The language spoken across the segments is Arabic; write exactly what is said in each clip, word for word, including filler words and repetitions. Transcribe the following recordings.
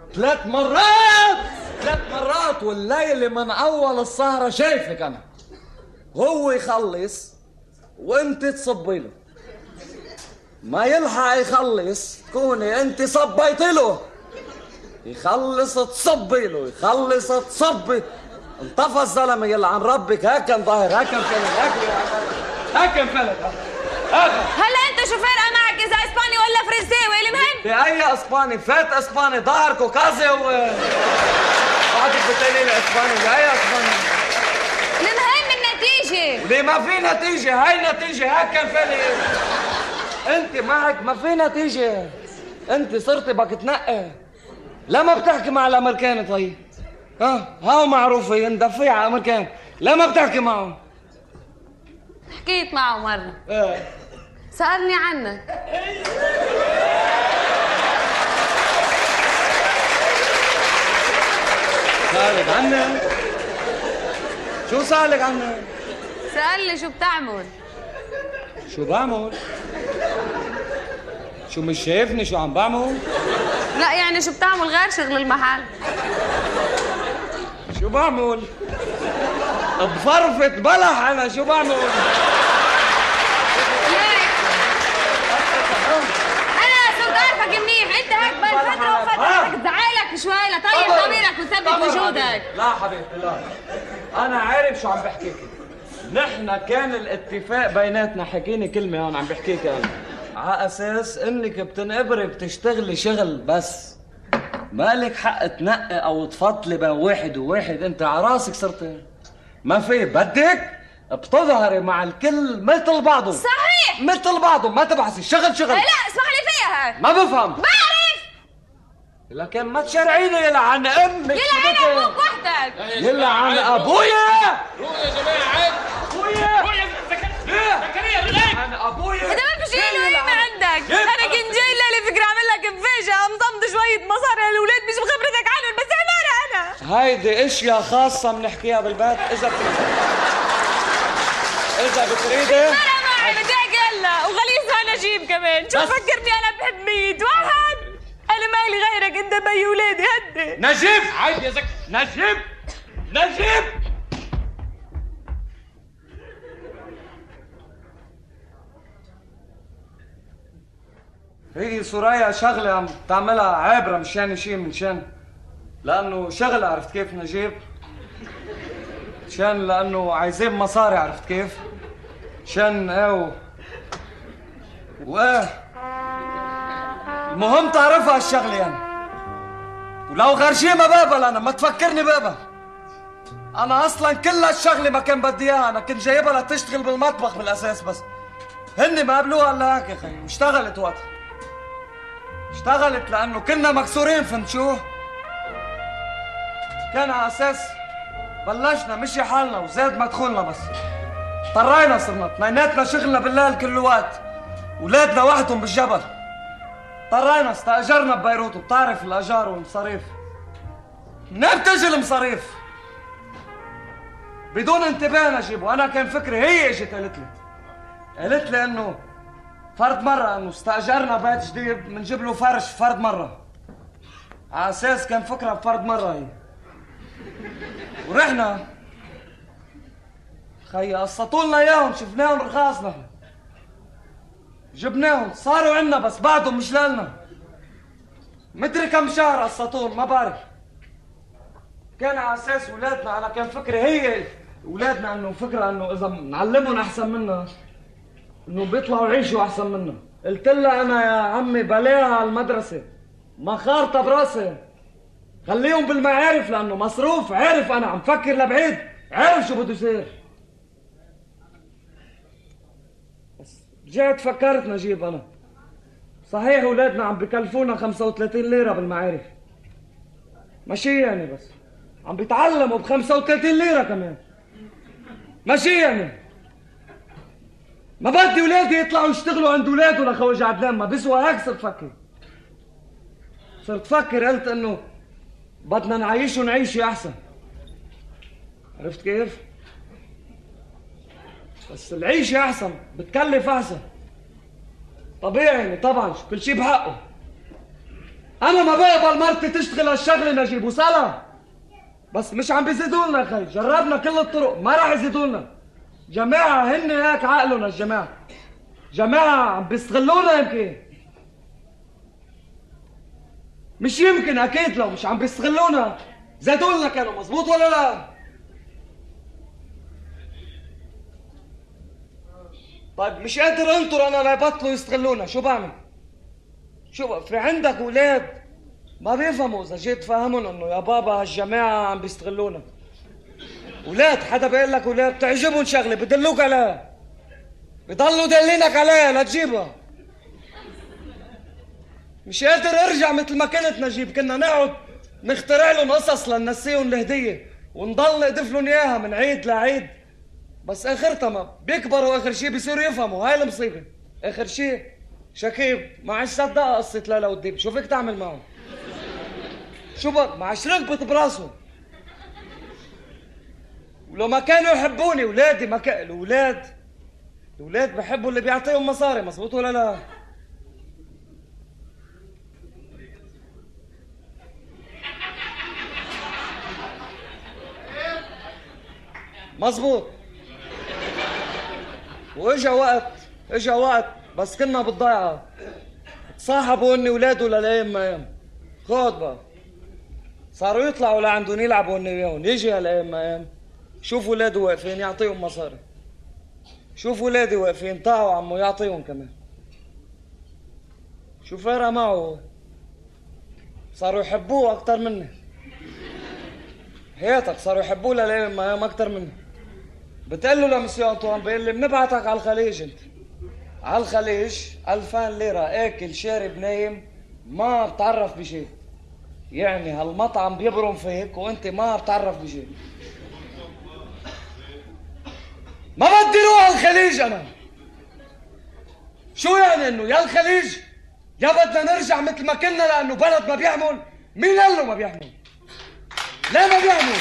ثلاث مرات ثلاث مرات والليلة من أول السهرة شايفك أنا. هو يخلص وأنت تصبي له، ما يلحق يخلص تكوني أنت صبيت له، يخلص تصبي له، يخلص تصبي. انطفى الزلمة يلعن ربك. هيك كان ظاهر، هيك كان فلت، هيك هيك كان فلت. هلا انت شو فارقه معك اذا اسباني ولا فرنساوي؟ المهم بأي اسباني؟ فات اسباني ظهر كوكازي و قعدت بتقولي لي اسباني. بأي اسباني؟ المهم النتيجة. وليه ما في نتيجة؟ هاي نتيجة. هيك كان فلت. انت معك ما في نتيجة. انت صرتي بدك تنقي. لما بتحكي مع الامريكان طيب؟ ها هاو معروفين دفيع على الامريكان. لما بتحكي معهم؟ حكيت معه مرة. ايه سألني عنك. سألك عني؟ شو سألك عني؟ سألني شو بتعمل. شو بعمل؟ شو مش شايفني شو عم بعمل؟ لا يعني شو بتعمل غير شغل المحل. شو بعمل؟ بفرفت بلح انا. شو بعمل؟ انا صرت عارفك منيح. انت هيك بين فتره وفتره بدك تزعلك شوي لطيب ضميرك وتثبت وجودك. لا حبيبتي لا، انا عارف شو عم بحكيك. نحن كان الاتفاق بيناتنا، حكيني كلمه هون عم بحكيك انا على اساس انك بتنقبري بتشتغلي شغل بس، مالك حق تنقي او تفضلي بين واحد وواحد. انت على راسك صرتي ما في بدك بتظهري مع الكل مثل بعضهم. صحيح مثل بعضهم، ما تبحثي. شغل شغل. لا اسمح لي فيها. ما بفهم. بعرف. لكن ما تشرعيني يلعن امك. يلعن ابوك وحدك. يلعن ابويا. روح يا جماعه عيب. ابويا روح يا زكريا. زكريا رجعك. يلعن ابويا. انت ما في شيء له قيمه عندك. انا كنت جاي ليلة فكره اعمل لك مفاجاه، مضمض شويه مصاري للاولاد مش بخبرتك عنهم، بس عماره انا. هيدي اشياء خاصه بنحكيها بالبيت. اذا بتريدي اذا بتريدي انا معي بدي احكي هلا وغليظها نجيب كمان. شو فكرني انا بحب ميت واحد؟ انا مالي غيرك، انت بي ولادي. هدي نجيب. عيب يا زكي. نجيب نجيب. هي سوريا شغله عم تعملها عابره مشان شيء، منشان لانه شغله. عرفت كيف نجيب؟ مشان لانه عايزين مصاري. عرفت كيف؟ مشان ايه وايه المهم تعرفها هالشغله يعني. ولو غير شيء ما بقبل انا، ما تفكرني بقبل. انا اصلا كل هالشغله ما كان بدي اياها. انا كنت جايبها لتشتغل بالمطبخ بالاساس، بس هن ما قبلوها الا هيك يا خيي. اشتغلت وقتها، اشتغلت لانه كنا مكسورين. فهمت شو؟ كان على اساس بلشنا مشي حالنا وزاد مدخولنا، بس اضطرينا صرنا اثنيناتنا شغلنا بالليل كل وقت، ولادنا وحدهم بالجبل. اضطرينا استاجرنا ببيروت، وبتعرف الاجار والمصاريف. منين بتجي المصاريف؟ بدون انتباه نجيب. وانا كان فكري، هي اجت قالت لي قالت لي انه فرد مره انه استاجرنا بيت جديد بنجيب له فرش فرد مره. على اساس كان فكره بفرد مره هي. ورحنا خيي قسطوا لنا اياهم، شفناهم رخاص. نحن جبناهم صاروا عنا، بس بعدهم مش لنا. مدري كم شهر قسطوهم ما بعرف. كان على اساس اولادنا، انا كان فكري هي اولادنا انه فكره انه اذا نعلمهم احسن منا انه بيطلعوا يعيشوا احسن منا. قلت لها انا يا عمي بلاها المدرسه، ما خارطه براسي، خليهم بالمعارف لانه مصروف. عارف انا عم فكر لبعيد، عارف شو بده يصير. بس رجعت فكرت نجيب انا صحيح اولادنا عم بكلفونا خمسة وثلاثين ليره بالمعارف، ماشي يعني، بس عم بيتعلموا ب خمسة وثلاثين ليره كمان، ماشي يعني. ما بدي اولادي يطلعوا يشتغلوا عند اولادهم لخوج عدنان، ما بيسوى هيك. صرت فكر صرت فكر قلت انه بدنا نعيشهم عيشه احسن. عرفت كيف؟ بس العيشه احسن بتكلف احسن، طبيعي يعني. طبعا كل شيء بحقه. انا ما بقبل مرتي تشتغل هالشغله نجيب وصلها، بس مش عم بيزيدوا لنا خي، جربنا كل الطرق ما راح يزيدوا لنا. جماعه هن هيك عقلهم الجماعه، جماعه عم بيستغلونا يمكن، مش يمكن اكيد لو مش عم بيستغلونا زادوا لنا كانوا، مزبوط ولا لا؟ طيب مش قادر انطر انا ليبطلوا يستغلونا، شو بعمل؟ شو في عندك اولاد ما بيفهموا، اذا جيت تفهمهم انه يا بابا هالجماعه عم بيستغلونا. اولاد حدا بيقول لك اولاد بتعجبهم شغله بدلوك عليها، بضلوا دلينك عليها لتجيبها. مش قادر ارجع مثل ما كنت نجيب، كنا نقعد نخترع لهم قصص لننسيهم الهديه ونضل نقدف لهم اياها من عيد لعيد، بس اخرتها ما بيكبروا، اخر شيء بيصيروا يفهموا. هاي المصيبه اخر شيء. شكيب ما عادش صدق قصه ليلى والديب، شو فيك تعمل معهم؟ شو بك ما عادش ركبت براسهم. ولو ما كانوا يحبوني اولادي ما كان الاولاد الاولاد بحبوا اللي بيعطيهم مصاري، مزبوط ولا لا؟ مزبوط. واجا وقت اجا وقت بس كنا بالضيعه تصاحبوا اني ولاده للايام ما ايام. خد بقى صاروا يطلعوا لعندهم يلعبوا اني وياهم، يجي هالايام ما ايام شوفوا ولاده واقفين يعطيهم مصاري، شوفوا ولادي واقفين طاعوا عمو يعطيهم كمان. شو فارق معه؟ صاروا يحبوه اكتر مني، حياتك صاروا يحبوه للايام ما ايام اكتر مني. بتقول له لمسيو انطوان بيقول لي بنبعتك على الخليج، انت على الخليج ألفين ليرة اكل شارب نايم ما بتعرف بشيء، يعني هالمطعم بيبرم فيك وانت ما بتعرف بشيء. ما بدي روح على الخليج انا. شو يعني انه يا الخليج يا بدنا نرجع مثل ما كنا لانه بلد ما بيعمل؟ مين قال له ما بيعمل؟ لا ما بيعمل.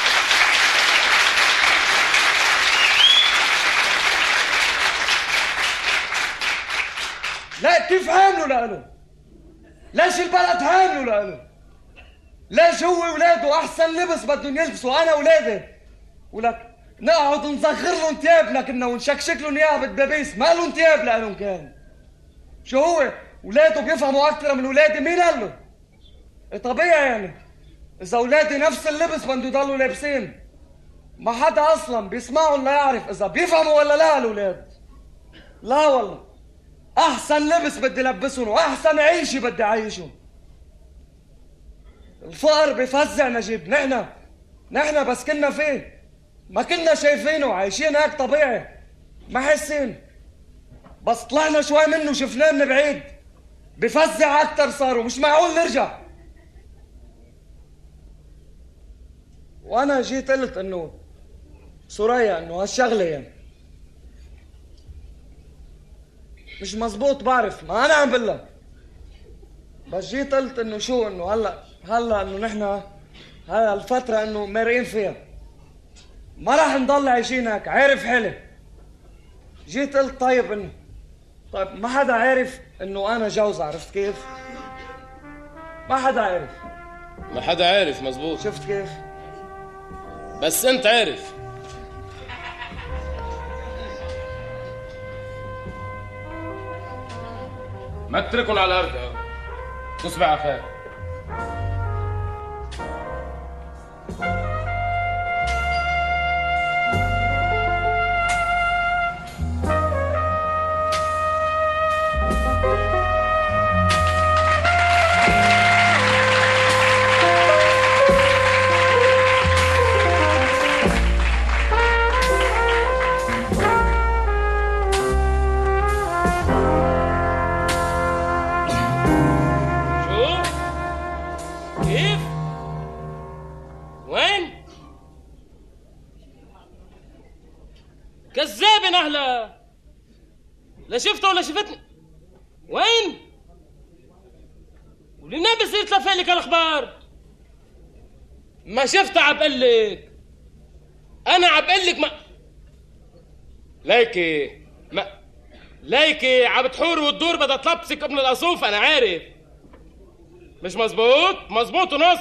لا كيف عاملوا لقاله؟ ليش البلد عاملوا لقاله؟ ليش هو ولاده احسن لبس بدهم يلبسوا انا ولادي ولك نقعد نصغر لهم ثيابنا كنا ونشكشك لهم اياها بالدبيس، ما لهم ثياب لهم كان. شو هو؟ ولاده بيفهموا اكثر من ولادي، مين قال له؟ طبيعي يعني اذا ولادي نفس اللبس بدهم يضلوا لابسين. ما حدا اصلا بيسمعهم ليعرف اذا بيفهموا ولا لا الاولاد. لا والله احسن لبس بدي لبسهم واحسن عيشه بدي اعيشهم. الفقر بفزع نجيب، نحن نحن بس كنا فيه ما كنا شايفينه، عايشين هيك طبيعي ما حاسين، بس طلعنا شوي منه شفناه من بعيد بفزع اكثر صاروا، مش معقول نرجع. وانا جيت قلت انه سوريا انه هالشغله يعني مش مزبوط، بعرف ما انا عم بقول لك، بس جيت قلت انه شو انه هلا هلا انه نحن هلا الفتره انه مارقين فيها ما راح نضل عايشين هيك، عارف حالي. جيت قلت طيب انه طيب ما حدا عارف انه انا جوزة، عرفت كيف؟ ما حدا عارف. ما حدا عارف مزبوط. شفت كيف؟ بس انت عارف. ما تتركن على الارض، تصبح على خير. كذابين اهلا. لا شفته ولا شفتني. وين؟ ولمين بصير تلفالك الاخبار؟ ما شفت عبقلك. انا عبقلك ما ليكي ما ليكي عم بتحور وتدور بدها تلبسك ابن القصوف. انا عارف مش مظبوط؟ مظبوط ونص.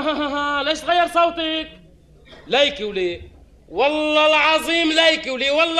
ليش تغير صوتك؟ ليكي وليه؟ والله العظيم ليكي وليه؟ والله